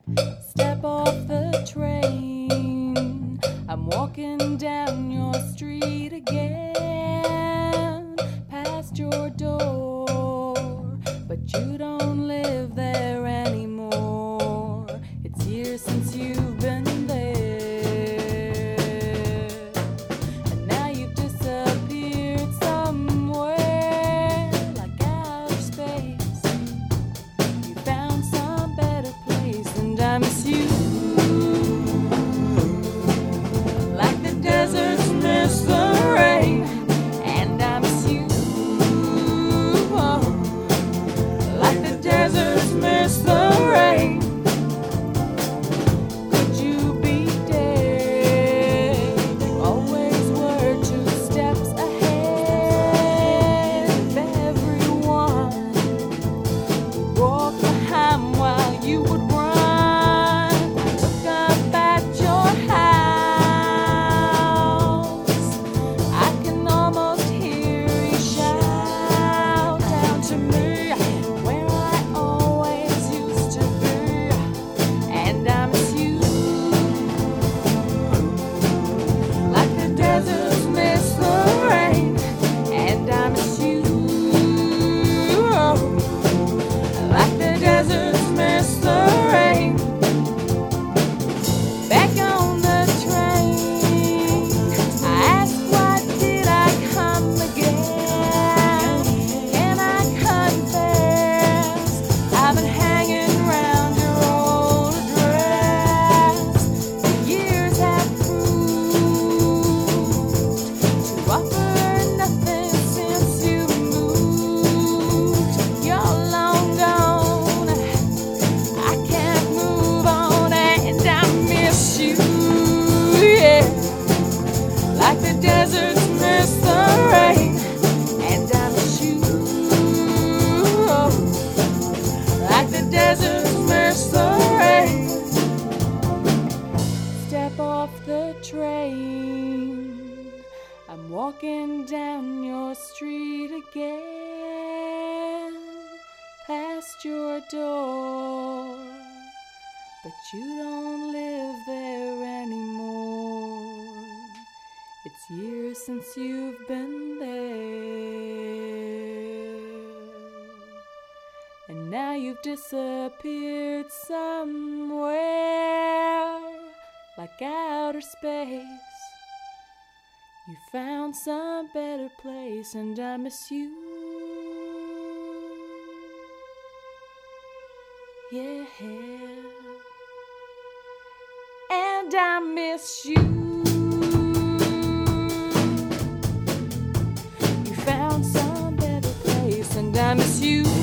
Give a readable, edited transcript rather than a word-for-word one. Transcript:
Step off the train. I'm walking down your street again, past your door, but you don't live there anymore. It's years since you've been there, and now you've disappeared somewhere like outer space. You found some better place, and I miss you. Like the deserts miss the rain, and I miss you. Oh, like the deserts miss the rain. Could you be dead? You always were 2 steps ahead of everyone. Walk behind while you would run. Look up at your house. I can almost hear you shout down to me, where I always used to be. And I miss you. Like the deserts miss the rain, and I miss you. Like the deserts miss the rain. Back on the train, I ask, why did I come again? Can I confess, I've been hanging round your old address. The years have proved to offer nothing since you moved. You're long gone, I can't move on, and I miss you. Yeah, like the deserts miss the rain, and I miss you. Oh, like the deserts miss the rain. Step off the train. I'm walking down your street again, past your door, but you don't live there anymore. It's years since you've been there, and now you've disappeared somewhere like outer space. You found some better place, and I miss you. Yeah, and I miss you. You found some better place, and I miss you.